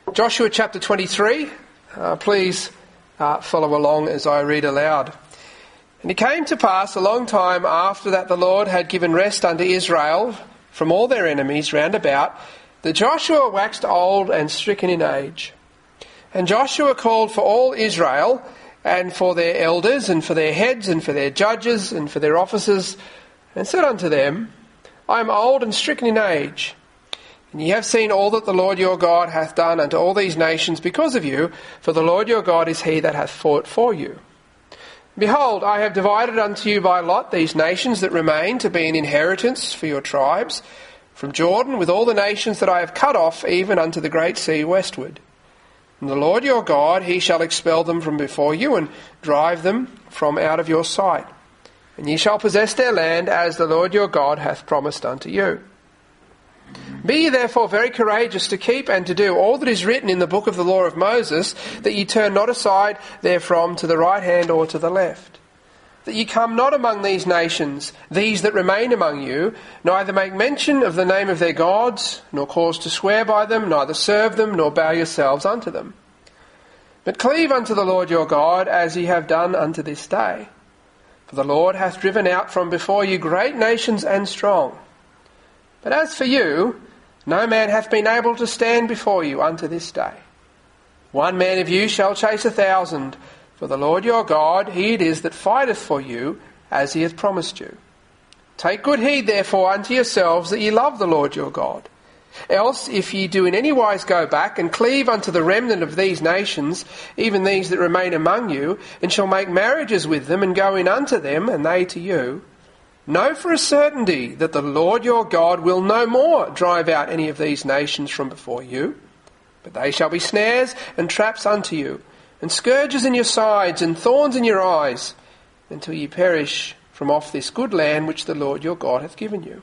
Joshua chapter 23. Please follow along as I read aloud. And it came to pass a long time after that the Lord had given rest unto Israel from all their enemies round about, that Joshua waxed old and stricken in age. And Joshua called for all Israel, and for their elders, and for their heads, and for their judges, and for their officers, and said unto them, I am old and stricken in age. And ye have seen all that the Lord your God hath done unto all these nations because of you, for the Lord your God is he that hath fought for you. Behold, I have divided unto you by lot these nations that remain to be an inheritance for your tribes, from Jordan with all the nations that I have cut off, even unto the great sea westward. And the Lord your God, he shall expel them from before you, and drive them from out of your sight. And ye shall possess their land, as the Lord your God hath promised unto you. Be ye therefore very courageous to keep and to do all that is written in the book of the law of Moses, that ye turn not aside therefrom to the right hand or to the left. That ye come not among these nations, these that remain among you, neither make mention of the name of their gods, nor cause to swear by them, neither serve them, nor bow yourselves unto them. But cleave unto the Lord your God, as ye have done unto this day. For the Lord hath driven out from before you great nations and strong. But as for you, no man hath been able to stand before you unto this day. One man of you shall chase 1,000, for the Lord your God, he it is that fighteth for you, as he hath promised you. Take good heed therefore unto yourselves, that ye love the Lord your God. Else, if ye do in any wise go back, and cleave unto the remnant of these nations, even these that remain among you, and shall make marriages with them, and go in unto them, and they to you, know for a certainty that the Lord your God will no more drive out any of these nations from before you, but they shall be snares and traps unto you, and scourges in your sides, and thorns in your eyes, until ye perish from off this good land which the Lord your God hath given you.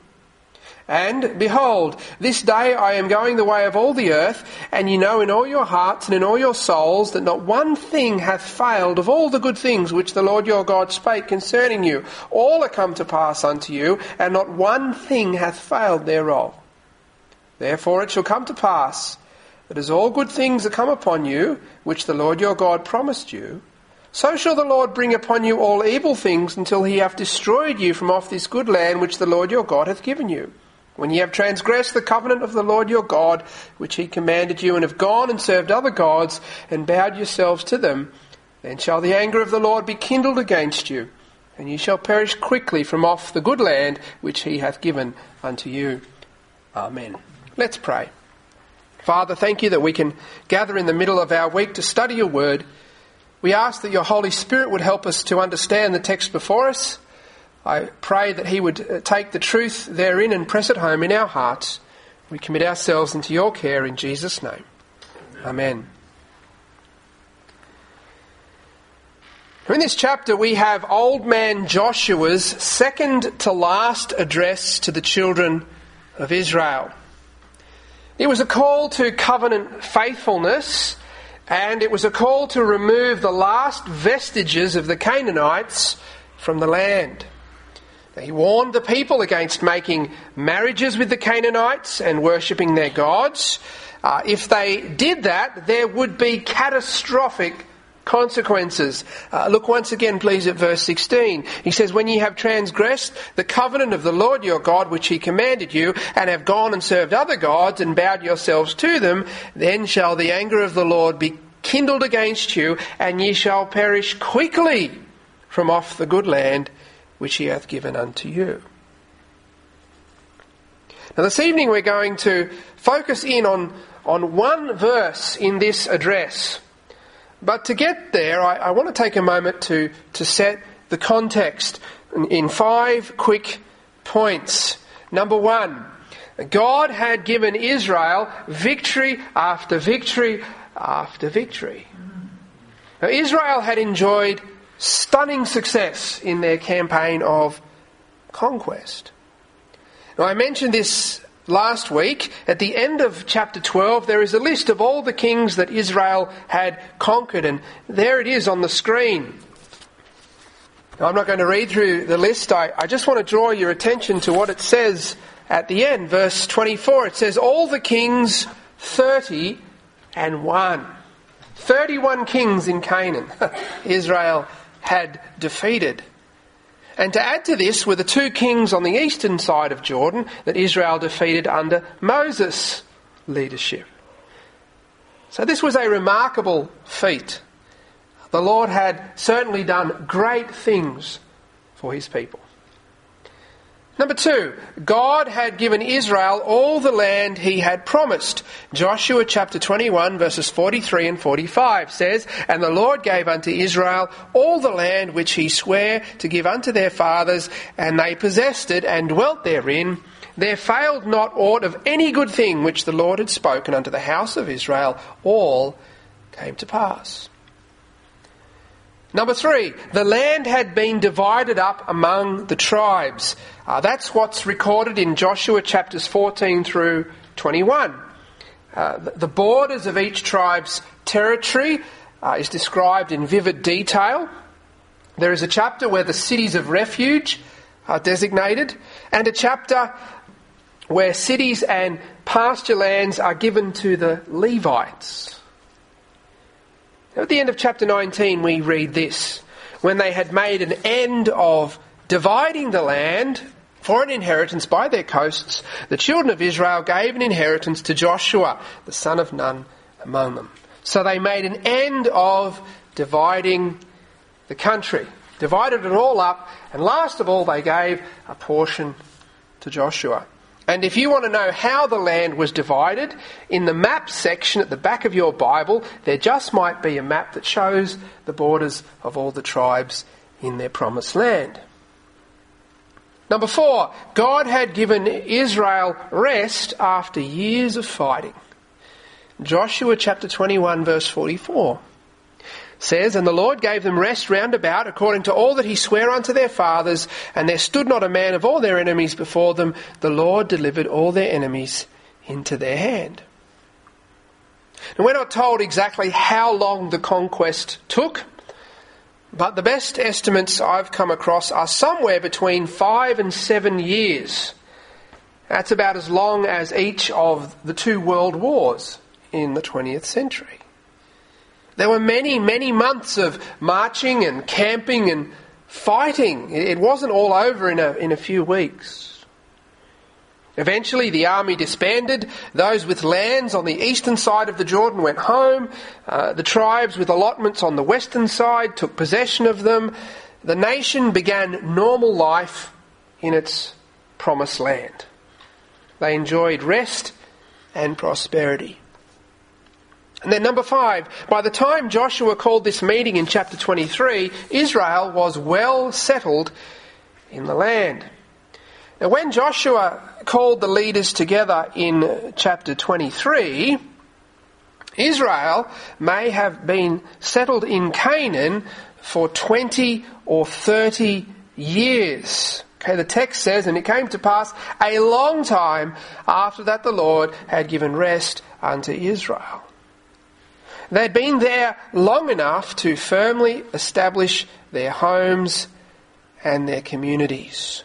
And, behold, this day I am going the way of all the earth, and ye know in all your hearts and in all your souls that not one thing hath failed of all the good things which the Lord your God spake concerning you. All are come to pass unto you, and not one thing hath failed thereof. Therefore it shall come to pass, that as all good things are come upon you, which the Lord your God promised you, so shall the Lord bring upon you all evil things, until he hath destroyed you from off this good land which the Lord your God hath given you. When ye have transgressed the covenant of the Lord your God, which he commanded you, and have gone and served other gods, and bowed yourselves to them, then shall the anger of the Lord be kindled against you, and ye shall perish quickly from off the good land which he hath given unto you. Amen. Let's pray. Father, thank you that we can gather in the middle of our week to study your word. We ask that your Holy Spirit would help us to understand the text before us. I pray that he would take the truth therein and press it home in our hearts. We commit ourselves into your care in Jesus' name. Amen. In this chapter we have old man Joshua's second to last address to the children of Israel. It was a call to covenant faithfulness, and it was a call to remove the last vestiges of the Canaanites from the land. He warned the people against making marriages with the Canaanites and worshipping their gods. If they did that, there would be catastrophic consequences. Look once again, please, at verse 16. He says, when ye have transgressed the covenant of the Lord your God, which he commanded you, and have gone and served other gods, and bowed yourselves to them, then shall the anger of the Lord be kindled against you, and ye shall perish quickly from off the good land which he hath given unto you. Now this evening we're going to focus in on one verse in this address. But to get there, I want to take a moment to set the context in 5 quick points. Number 1, God had given Israel victory after victory after victory. Now Israel had enjoyed stunning success in their campaign of conquest. Now, I mentioned this last week. At the end of chapter 12, there is a list of all the kings that Israel had conquered, and there it is on the screen. Now, I'm not going to read through the list. I just want to draw your attention to what it says at the end. Verse 24, it says, all the kings 30 31 kings in Canaan Israel had defeated. And to add to this were the 2 kings on the eastern side of Jordan that Israel defeated under Moses' leadership. So this was a remarkable feat. The Lord had certainly done great things for his people. Number 2, God had given Israel all the land he had promised. Joshua chapter 21 verses 43 and 45 says, "And the Lord gave unto Israel all the land which he sware to give unto their fathers, and they possessed it and dwelt therein. There failed not aught of any good thing which the Lord had spoken unto the house of Israel. All came to pass." Number 3, the land had been divided up among the tribes. That's what's recorded in Joshua chapters 14 through 21. The borders of each tribe's territory is described in vivid detail. There is a chapter where the cities of refuge are designated, and a chapter where cities and pasture lands are given to the Levites. At the end of chapter 19 we read this: "When they had made an end of dividing the land for an inheritance by their coasts, the children of Israel gave an inheritance to Joshua, the son of Nun, among them." So they made an end of dividing the country, divided it all up, and last of all they gave a portion to Joshua. And if you want to know how the land was divided, in the map section at the back of your Bible, there just might be a map that shows the borders of all the tribes in their promised land. Number 4, God had given Israel rest after years of fighting. Joshua chapter 21 verse 44 says, "And the Lord gave them rest round about, according to all that he sware unto their fathers, and there stood not a man of all their enemies before them. The Lord delivered all their enemies into their hand." And we're not told exactly how long the conquest took, but the best estimates I've come across are somewhere between 5 and 7 years. That's about as long as each of the 2 world wars in the 20th century. There were many, many months of marching and camping and fighting. It wasn't all over in a few weeks. Eventually the army disbanded. Those with lands on the eastern side of the Jordan went home. The tribes with allotments on the western side took possession of them. The nation began normal life in its promised land. They enjoyed rest and prosperity. And then number 5, by the time Joshua called this meeting in chapter 23, Israel was well settled in the land. Now when Joshua called the leaders together in chapter 23, Israel may have been settled in Canaan for 20 or 30 years. Okay, the text says, "And it came to pass a long time after that the Lord had given rest unto Israel." They'd been there long enough to firmly establish their homes and their communities.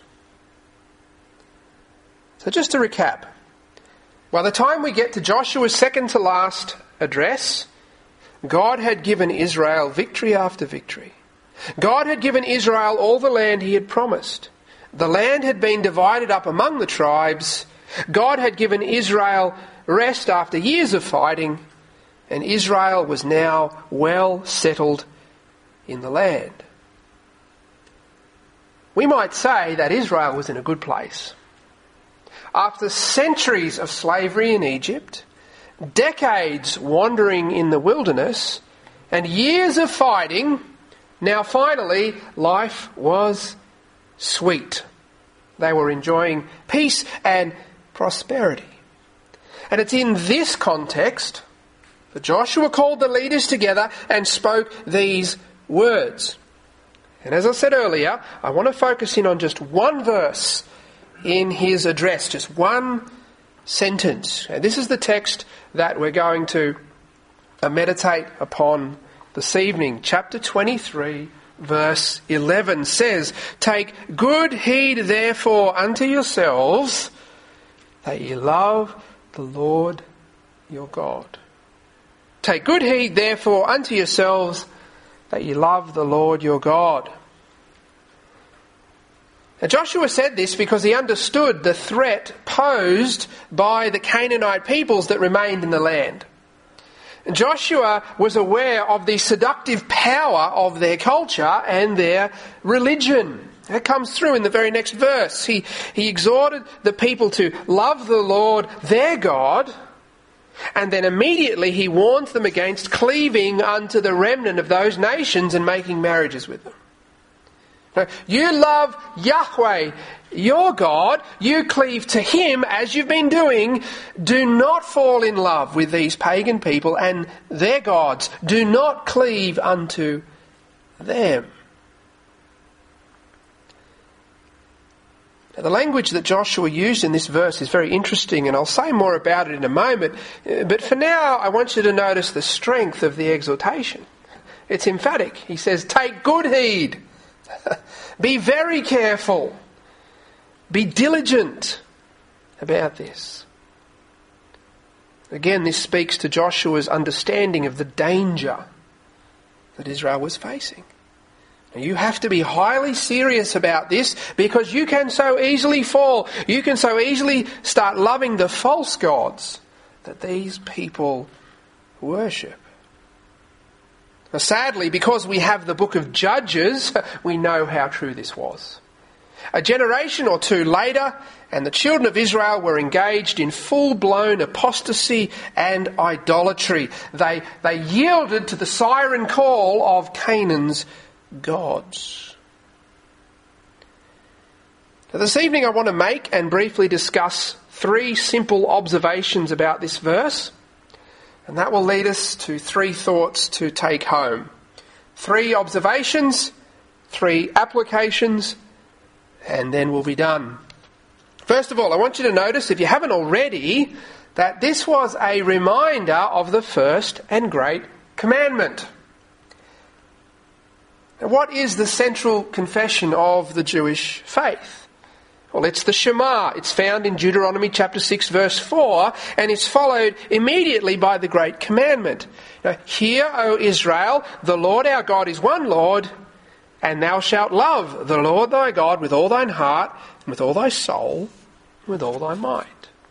So just to recap, by the time we get to Joshua's second to last address, God had given Israel victory after victory. God had given Israel all the land he had promised. The land had been divided up among the tribes. God had given Israel rest after years of fighting. And Israel was now well settled in the land. We might say that Israel was in a good place. After centuries of slavery in Egypt, decades wandering in the wilderness, and years of fighting, now finally life was sweet. They were enjoying peace and prosperity. And it's in this context that Joshua called the leaders together and spoke these words. And as I said earlier, I want to focus in on just one verse in his address, just one sentence. And this is the text that we're going to meditate upon this evening. Chapter 23, verse 11 says, "Take good heed therefore unto yourselves, that ye love the Lord your God." Take good heed, therefore, unto yourselves, that ye love the Lord your God. Now, Joshua said this because he understood the threat posed by the Canaanite peoples that remained in the land. And Joshua was aware of the seductive power of their culture and their religion. That comes through in the very next verse. He exhorted the people to love the Lord their God, and then immediately he warned them against cleaving unto the remnant of those nations and making marriages with them. Now, you love Yahweh, your God, you cleave to him as you've been doing. Do not fall in love with these pagan people and their gods. Do not cleave unto them. Now, the language that Joshua used in this verse is very interesting, and I'll say more about it in a moment. But for now, I want you to notice the strength of the exhortation. It's emphatic. He says, take good heed. Be very careful. Be diligent about this. Again, this speaks to Joshua's understanding of the danger that Israel was facing. Now, you have to be highly serious about this because you can so easily fall. You can so easily start loving the false gods that these people worship. Now, sadly, because we have the book of Judges, we know how true this was. A generation or two later, and the children of Israel were engaged in full-blown apostasy and idolatry. They yielded to the siren call of Canaan's gods. Now, this evening I want to make and briefly discuss 3 simple observations about this verse. And that will lead us to 3 thoughts to take home. 3 observations, 3 applications, and then we'll be done. First of all, I want you to notice, if you haven't already, that this was a reminder of the first and great commandment. Now, what is the central confession of the Jewish faith? Well, it's the Shema. It's found in Deuteronomy chapter 6 verse 4, and it's followed immediately by the great commandment. Now, hear, O Israel, the Lord our God is one Lord, and thou shalt love the Lord thy God with all thine heart, and with all thy soul, and with all thy mind.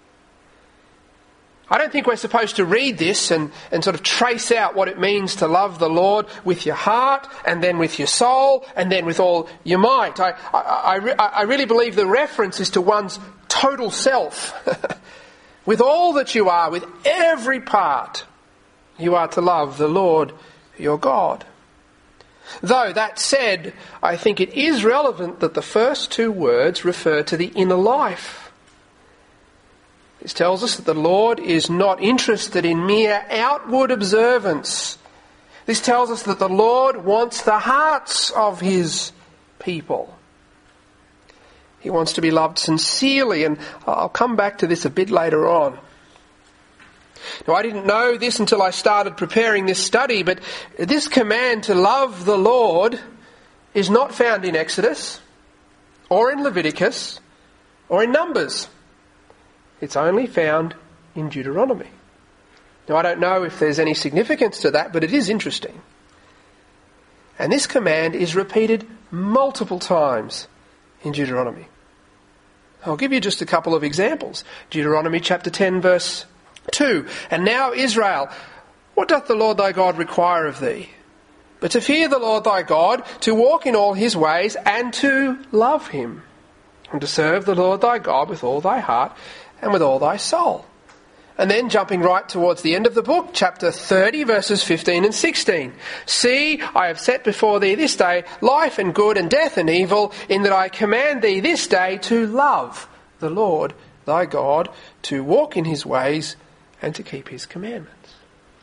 I don't think we're supposed to read this and sort of trace out what it means to love the Lord with your heart, and then with your soul, and then with all your might. I really believe the reference is to one's total self. With all that you are, with every part, you are to love the Lord your God. Though, that said, I think it is relevant that the first 2 words refer to the inner life. This tells us that the Lord is not interested in mere outward observance. This tells us that the Lord wants the hearts of his people. He wants to be loved sincerely, and I'll come back to this a bit later on. Now, I didn't know this until I started preparing this study, but this command to love the Lord is not found in Exodus, or in Leviticus, or in Numbers. It's only found in Deuteronomy. Now, I don't know if there's any significance to that, but it is interesting. And this command is repeated multiple times in Deuteronomy. I'll give you just a couple of examples. Deuteronomy chapter 10 verse 2. And now, Israel, what doth the Lord thy God require of thee? But to fear the Lord thy God, to walk in all his ways, and to love him, and to serve the Lord thy God with all thy heart and with all thy soul. And then jumping right towards the end of the book, chapter 30, verses 15 and 16. See, I have set before thee this day life and good and death and evil, in that I command thee this day to love the Lord thy God, to walk in his ways, and to keep his commandments.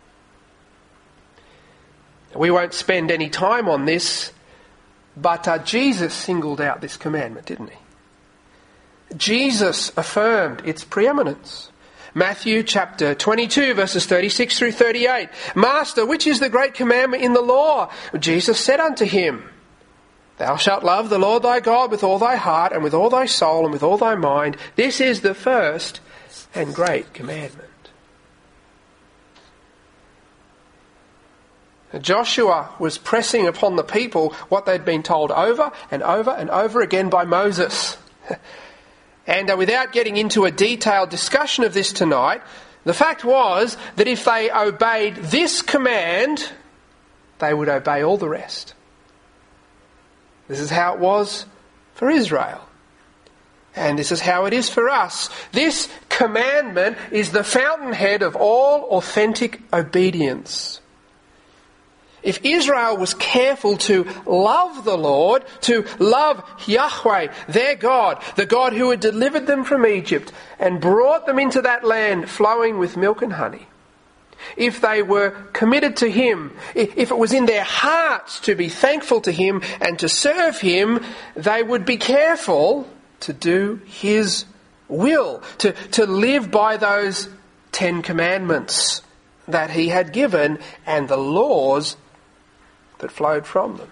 We won't spend any time on this, but Jesus singled out this commandment, didn't he? Jesus affirmed its preeminence. Matthew chapter 22 verses 36 through 38. Master, which is the great commandment in the law? Jesus said unto him, Thou shalt love the Lord thy God with all thy heart and with all thy soul and with all thy mind. This is the first and great commandment. Joshua was pressing upon the people what they'd been told over and over and over again by Moses. And without getting into a detailed discussion of this tonight, the fact was that if they obeyed this command, they would obey all the rest. This is how it was for Israel. And this is how it is for us. This commandment is the fountainhead of all authentic obedience. If Israel was careful to love the Lord, to love Yahweh, their God, the God who had delivered them from Egypt and brought them into that land flowing with milk and honey, if they were committed to Him, if it was in their hearts to be thankful to Him and to serve Him, they would be careful to do His will, to live by those 10 commandments that He had given and the laws that flowed from them.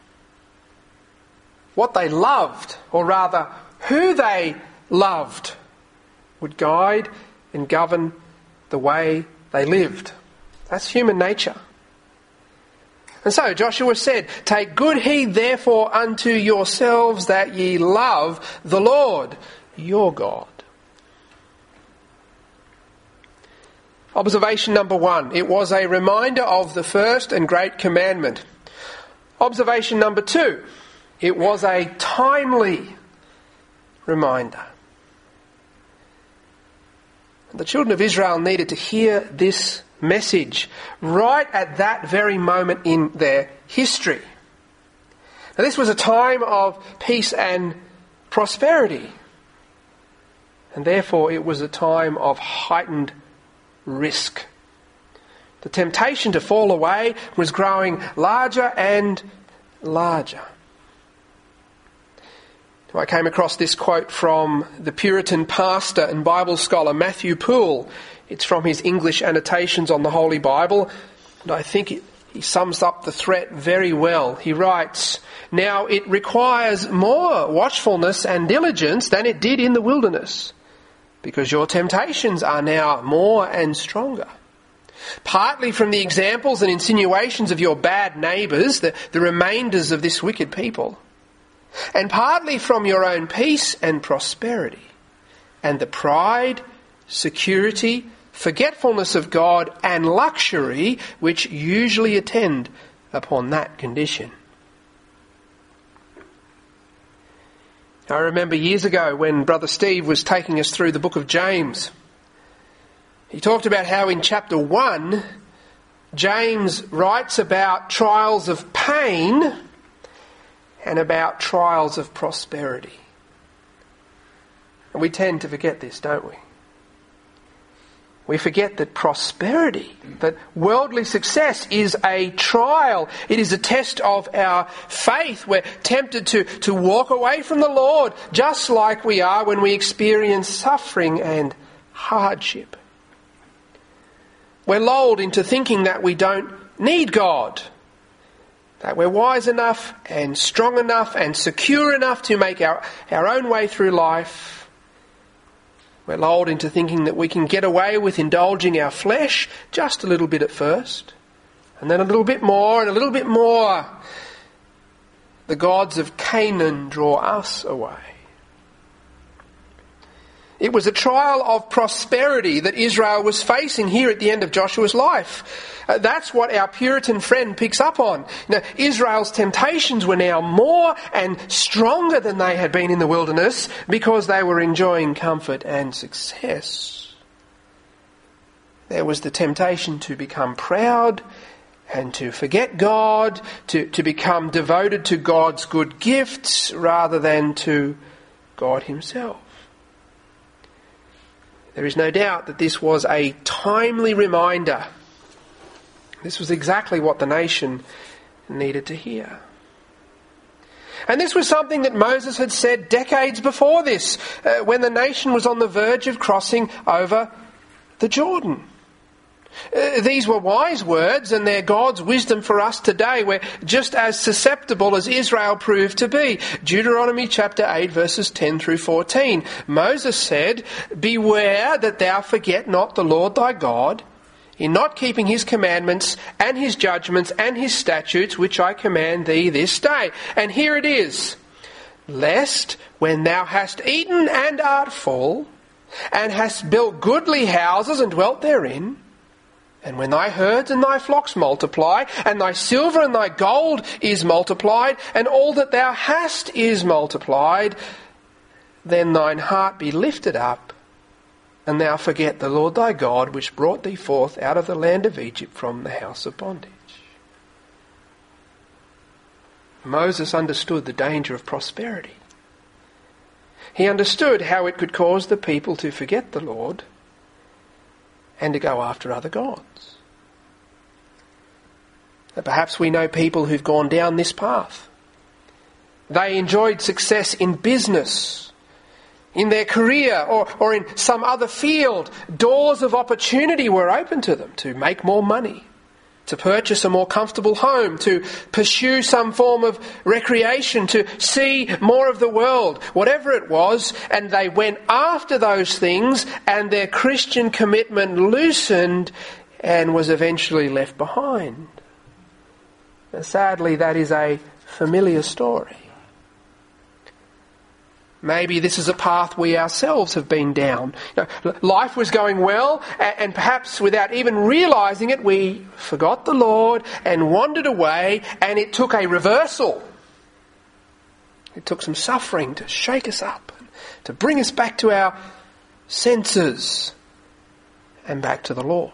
What they loved, or rather who they loved, would guide and govern the way they lived. That's human nature. And so Joshua said, "Take good heed therefore unto yourselves that ye love the Lord your God." Observation number 1. It was a reminder of the first and great commandment. Observation number 2. It was a timely reminder. The children of Israel needed to hear this message right at that very moment in their history. Now, this was a time of peace and prosperity, and therefore it was a time of heightened risk. The temptation to fall away was growing larger and larger. I came across this quote from the Puritan pastor and Bible scholar Matthew Poole. It's from his English annotations on the Holy Bible, and I think he sums up the threat very well. He writes, "Now it requires more watchfulness and diligence than it did in the wilderness, because your temptations are now more and stronger. Partly from the examples and insinuations of your bad neighbours, the remainders of this wicked people, and partly from your own peace and prosperity, and the pride, security, forgetfulness of God, and luxury which usually attend upon that condition." I remember years ago when Brother Steve was taking us through the book of James. He talked about how in chapter 1, James writes about trials of pain and about trials of prosperity. And we tend to forget this, don't we? We forget that prosperity, that worldly success is a trial. It is a test of our faith. We're tempted to walk away from the Lord, just like we are when we experience suffering and hardship. We're lulled into thinking that we don't need God, that we're wise enough and strong enough and secure enough to make our own way through life. We're lulled into thinking that we can get away with indulging our flesh just a little bit at first, and then a little bit more and a little bit more. The gods of Canaan draw us away. It was a trial of prosperity that Israel was facing here at the end of Joshua's life. That's what our Puritan friend picks up on. Now, Israel's temptations were now more and stronger than they had been in the wilderness because they were enjoying comfort and success. There was the temptation to become proud and to forget God, to become devoted to God's good gifts rather than to God Himself. There is no doubt that this was a timely reminder. This was exactly what the nation needed to hear. And this was something that Moses had said decades before this, when the nation was on the verge of crossing over the Jordan. These were wise words, and they're God's wisdom for us today. We're just as susceptible as Israel proved to be. Deuteronomy chapter 8 verses 10 through 14. Moses said, "Beware that thou forget not the Lord thy God, in not keeping his commandments and his judgments and his statutes, which I command thee this day. And here it is. Lest, when thou hast eaten and art full, and hast built goodly houses and dwelt therein, and when thy herds and thy flocks multiply, and thy silver and thy gold is multiplied, and all that thou hast is multiplied, then thine heart be lifted up, and thou forget the Lord thy God, which brought thee forth out of the land of Egypt from the house of bondage. Moses understood the danger of prosperity. He understood how it could cause the people to forget the Lord and to go after other gods. And perhaps we know people who've gone down this path. They enjoyed success in business, in their career, or in some other field. Doors of opportunity were open to them to make more money, to purchase a more comfortable home, to pursue some form of recreation, to see more of the world, whatever it was, and they went after those things, and their Christian commitment loosened and was eventually left behind. Now, sadly, that is a familiar story. Maybe this is a path we ourselves have been down. Life was going well, and perhaps without even realising it, we forgot the Lord and wandered away, and it took a reversal. It took some suffering to shake us up, to bring us back to our senses and back to the Lord.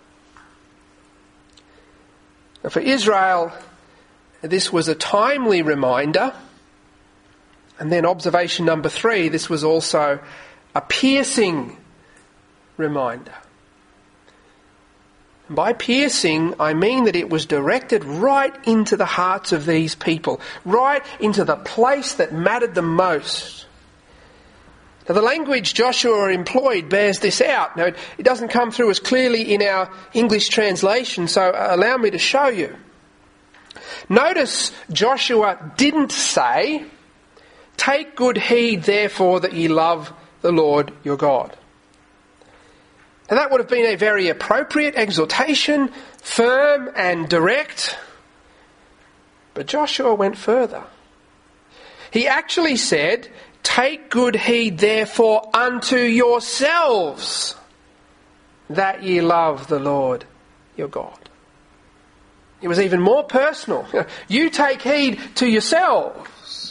Now, for Israel, this was a timely reminder. And then observation number 3, this was also a piercing reminder. And by piercing, I mean that it was directed right into the hearts of these people, right into the place that mattered the most. Now, the language Joshua employed bears this out. Now, it doesn't come through as clearly in our English translation, so allow me to show you. Notice Joshua didn't say, "Take good heed, therefore, that ye love the Lord your God." And that would have been a very appropriate exhortation, firm and direct. But Joshua went further. He actually said, "Take good heed, therefore, unto yourselves, that ye love the Lord your God." It was even more personal. You take heed to yourselves.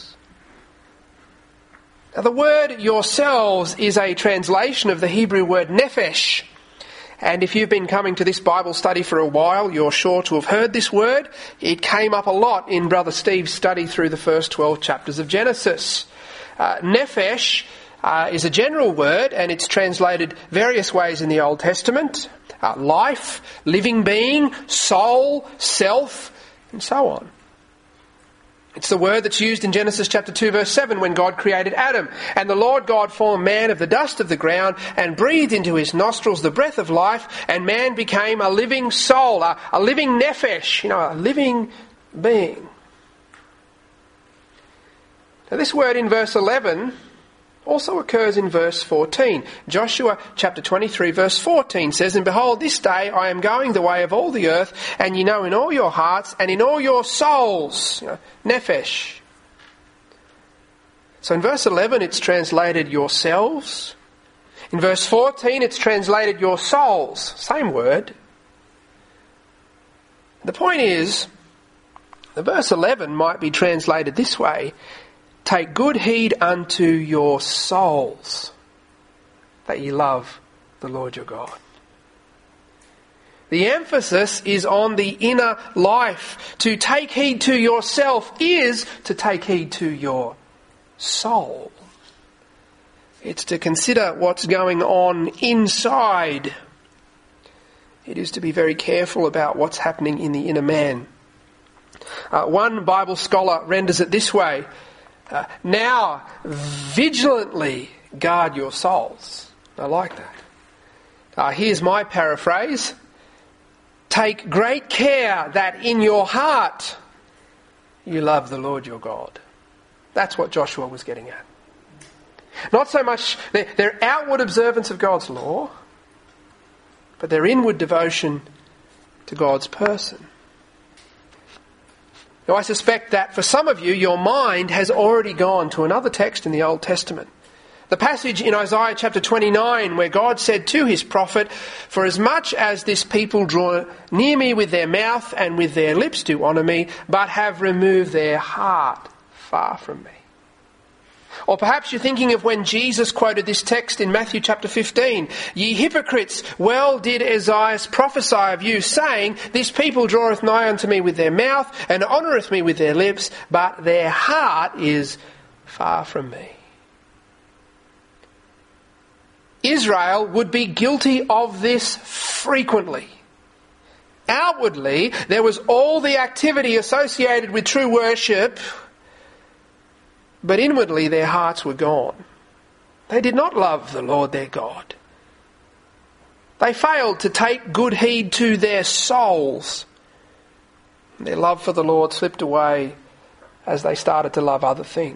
Now, the word yourselves is a translation of the Hebrew word nephesh. And if you've been coming to this Bible study for a while, you're sure to have heard this word. It came up a lot in Brother Steve's study through the first 12 chapters of Genesis. Nephesh is a general word, and it's translated various ways in the Old Testament. Life, living being, soul, self, and so on. It's the word that's used in Genesis chapter 2 verse 7 when God created Adam. And the Lord God formed man of the dust of the ground and breathed into his nostrils the breath of life, and man became a living soul, a living nephesh, a living being. Now, this word in verse 11 also occurs in verse 14. Joshua chapter 23 verse 14 says, "And behold, this day I am going the way of all the earth, and ye know in all your hearts and in all your souls," nephesh. So in verse 11 it's translated yourselves. In verse 14 it's translated your souls. Same word. The point is, the verse 11 might be translated this way: "Take good heed unto your souls, that ye love the Lord your God." The emphasis is on the inner life. To take heed to yourself is to take heed to your soul. It's to consider what's going on inside. It is to be very careful about what's happening in the inner man. One Bible scholar renders it this way: "Now vigilantly guard your souls." I like that. Here's my paraphrase: "Take great care that in your heart you love the Lord your God." That's what Joshua was getting at. Not so much their outward observance of God's law, but their inward devotion to God's person. Now, I suspect that for some of you, your mind has already gone to another text in the Old Testament. The passage in Isaiah chapter 29 where God said to his prophet, "For as much as this people draw near me with their mouth and with their lips do honour me, but have removed their heart far from me." Or perhaps you're thinking of when Jesus quoted this text in Matthew chapter 15. "Ye hypocrites, well did Esaias prophesy of you, saying, This people draweth nigh unto me with their mouth, and honoureth me with their lips, but their heart is far from me." Israel would be guilty of this frequently. Outwardly, there was all the activity associated with true worship, but inwardly their hearts were gone. They did not love the Lord their God. They failed to take good heed to their souls. Their love for the Lord slipped away as they started to love other things.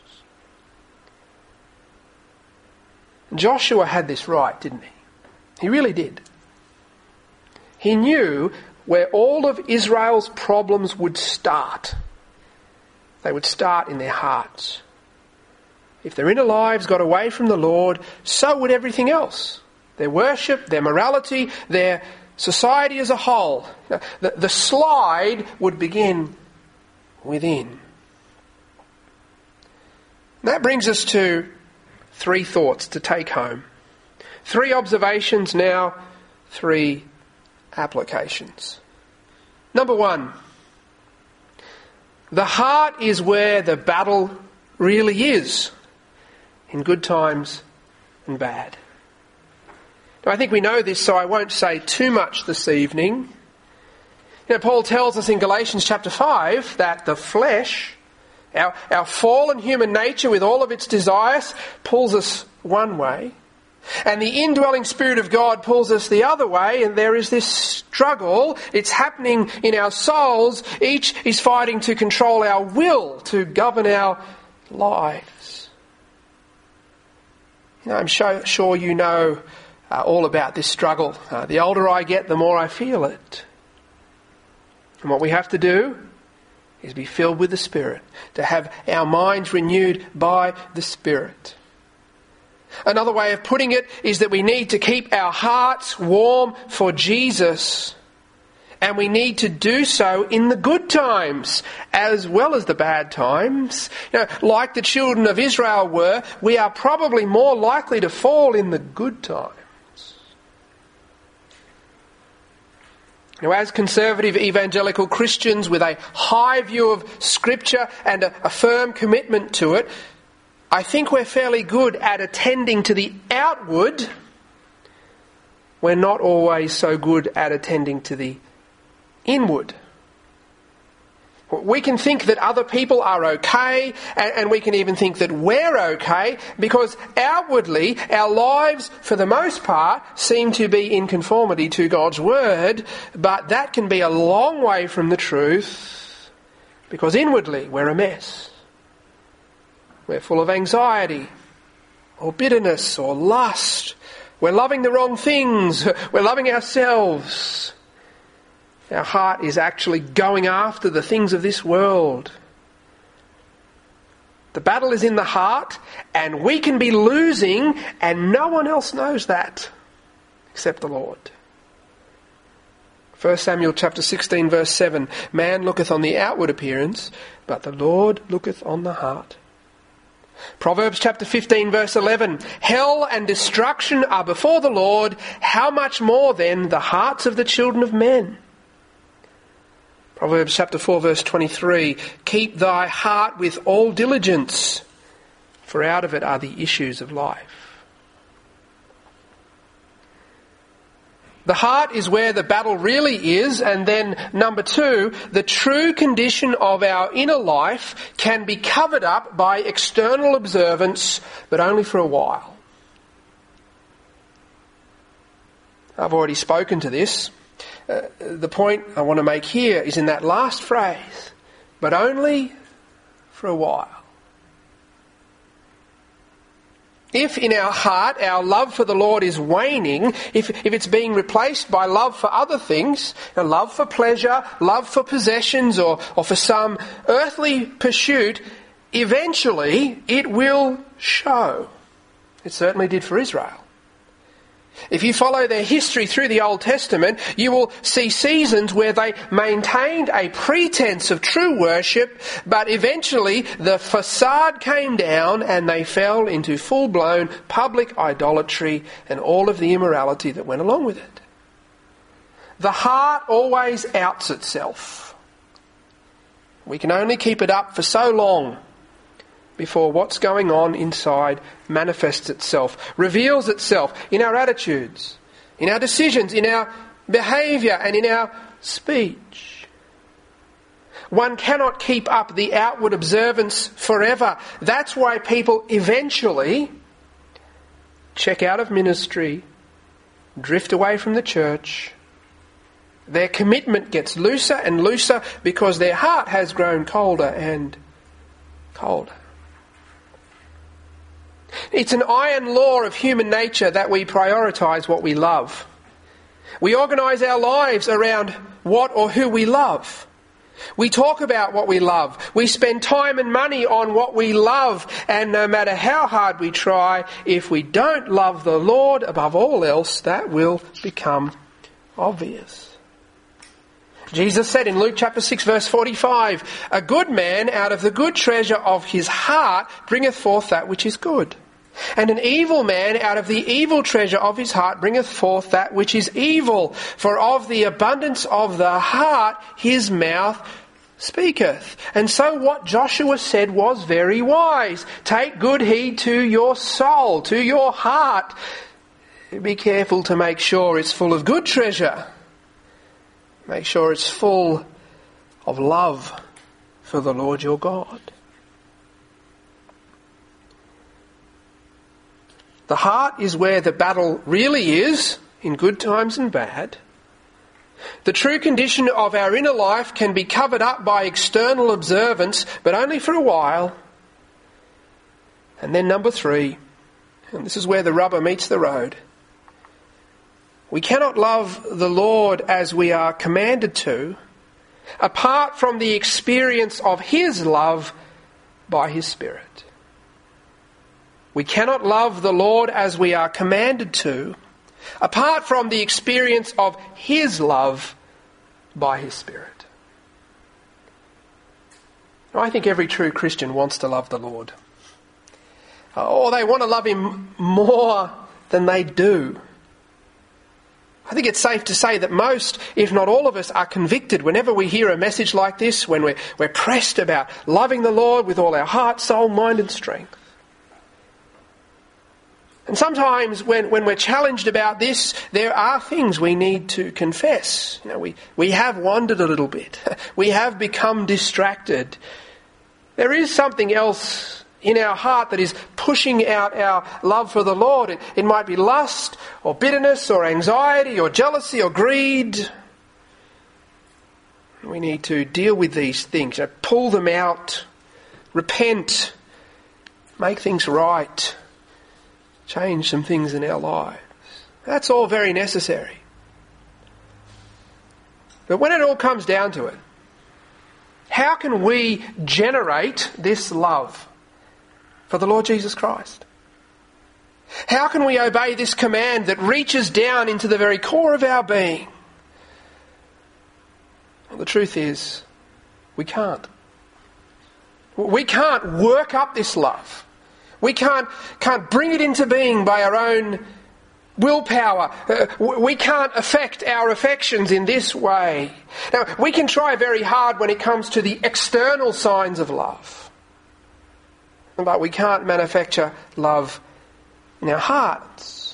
Joshua had this right, didn't he? He really did. He knew where all of Israel's problems would start. They would start in their hearts. If their inner lives got away from the Lord, so would everything else. Their worship, their morality, their society as a whole. The slide would begin within. That brings us to 3 thoughts to take home. 3 observations now, 3 applications. Number 1, the heart is where the battle really is, in good times and bad. Now, I think we know this, so I won't say too much this evening. Paul tells us in Galatians chapter 5 that the flesh, our fallen human nature with all of its desires, pulls us one way, and the indwelling Spirit of God pulls us the other way, and there is this struggle. It's happening in our souls. Each is fighting to control our will, to govern our lives. I'm sure you know all about this struggle. The older I get, the more I feel it. And what we have to do is be filled with the Spirit, to have our minds renewed by the Spirit. Another way of putting it is that we need to keep our hearts warm for Jesus, and we need to do so in the good times as well as the bad times. Like the children of Israel were, we are probably more likely to fall in the good times. As conservative evangelical Christians with a high view of Scripture and a firm commitment to it, I think we're fairly good at attending to the outward. We're not always so good at attending to the inward. We can think that other people are okay, and we can even think that we're okay, because outwardly our lives, for the most part, seem to be in conformity to God's Word, but that can be a long way from the truth, because inwardly we're a mess. We're full of anxiety, or bitterness, or lust. We're loving the wrong things. We're loving ourselves. Our heart is actually going after the things of this world. The battle is in the heart, and we can be losing, and no one else knows that except the Lord. 1 Samuel chapter 16 verse 7, "Man looketh on the outward appearance, but the Lord looketh on the heart." Proverbs chapter 15 verse 11, "Hell and destruction are before the Lord, how much more then the hearts of the children of men?" Proverbs chapter 4 verse 23, "Keep thy heart with all diligence, for out of it are the issues of life." The heart is where the battle really is, and then number 2, the true condition of our inner life can be covered up by external observance, but only for a while. I've already spoken to this. The point I want to make here is in that last phrase, but only for a while. If in our heart our love for the Lord is waning, if it's being replaced by love for other things, love for pleasure, love for possessions, or for some earthly pursuit, eventually it will show. It certainly did for Israel. If you follow their history through the Old Testament, you will see seasons where they maintained a pretense of true worship, but eventually the facade came down and they fell into full-blown public idolatry and all of the immorality that went along with it. The heart always outs itself. We can only keep it up for so long before what's going on inside manifests itself, reveals itself in our attitudes, in our decisions, in our behaviour and in our speech. One cannot keep up the outward observance forever. That's why people eventually check out of ministry, drift away from the church. Their commitment gets looser and looser because their heart has grown colder and colder. It's an iron law of human nature that we prioritise what we love. We organise our lives around what or who we love. We talk about what we love. We spend time and money on what we love. And no matter how hard we try, if we don't love the Lord above all else, that will become obvious. Jesus said in Luke chapter 6 verse 45, "A good man out of the good treasure of his heart bringeth forth that which is good. And an evil man out of the evil treasure of his heart bringeth forth that which is evil. For of the abundance of the heart his mouth speaketh." And so what Joshua said was very wise. Take good heed to your soul, to your heart. Be careful to make sure it's full of good treasure. Make sure it's full of love for the Lord your God. The heart is where the battle really is, in good times and bad. The true condition of our inner life can be covered up by external observance, but only for a while. And then number 3, and this is where the rubber meets the road. We cannot love the Lord as we are commanded to, apart from the experience of His love by His Spirit. We cannot love the Lord as we are commanded to, apart from the experience of His love by His Spirit. I think every true Christian wants to love the Lord. Or they want to love Him more than they do. I think it's safe to say that most, if not all of us, are convicted whenever we hear a message like this, when we're pressed about loving the Lord with all our heart, soul, mind and strength. And sometimes when we're challenged about this, there are things we need to confess. We have wandered a little bit. We have become distracted. There is something else in our heart that is pushing out our love for the Lord. It might be lust or bitterness or anxiety or jealousy or greed. We need to deal with these things, pull them out, repent, make things right. Change some things in our lives. That's all very necessary. But when it all comes down to it, how can we generate this love for the Lord Jesus Christ? How can we obey this command that reaches down into the very core of our being? Well, the truth is, we can't. We can't work up this love. We can't bring it into being by our own willpower. We can't affect our affections in this way. Now, we can try very hard when it comes to the external signs of love. But we can't manufacture love in our hearts.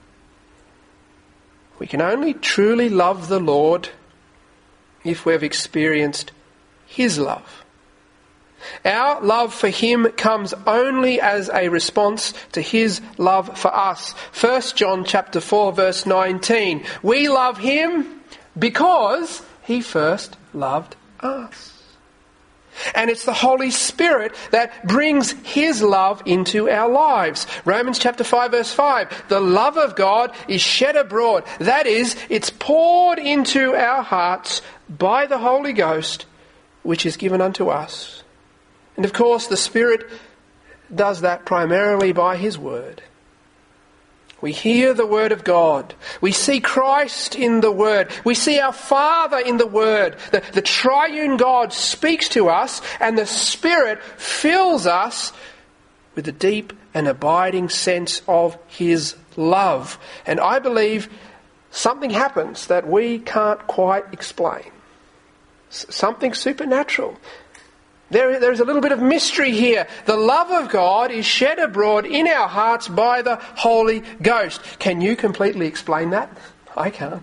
We can only truly love the Lord if we've experienced His love. Our love for Him comes only as a response to His love for us. 1 John chapter 4 verse 19. We love Him because He first loved us. And it's the Holy Spirit that brings his love into our lives. Romans chapter 5 verse 5. The love of God is shed abroad. That is, it's poured into our hearts by the Holy Ghost, which is given unto us. And of course, the Spirit does that primarily by his word. We hear the word of God. We see Christ in the word. We see our Father in the word. The triune God speaks to us, and the Spirit fills us with a deep and abiding sense of his love. And I believe something happens that we can't quite explain. Something supernatural. There's a little bit of mystery here. The love of God is shed abroad in our hearts by the Holy Ghost. Can you completely explain that? I can't.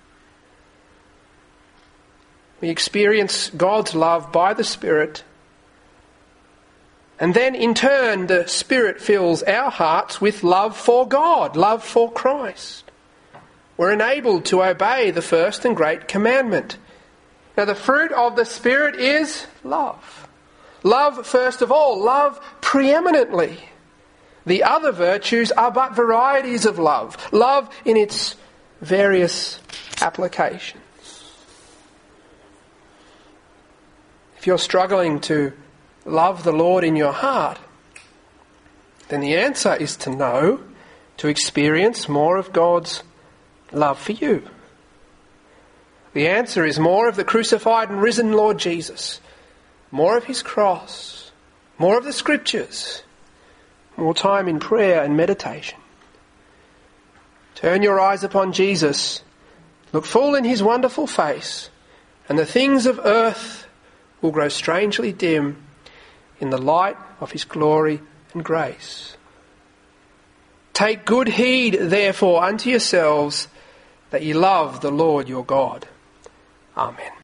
We experience God's love by the Spirit, and then in turn the Spirit fills our hearts with love for God, love for Christ. We're enabled to obey the first and great commandment. Now, the fruit of the Spirit is love. Love, first of all, love preeminently. The other virtues are but varieties of love. Love in its various applications. If you're struggling to love the Lord in your heart, then the answer is to know, to experience more of God's love for you. The answer is more of the crucified and risen Lord Jesus. More of his cross, more of the Scriptures, more time in prayer and meditation. Turn your eyes upon Jesus, look full in his wonderful face, and the things of earth will grow strangely dim in the light of his glory and grace. Take good heed, therefore, unto yourselves, that ye love the Lord your God. Amen.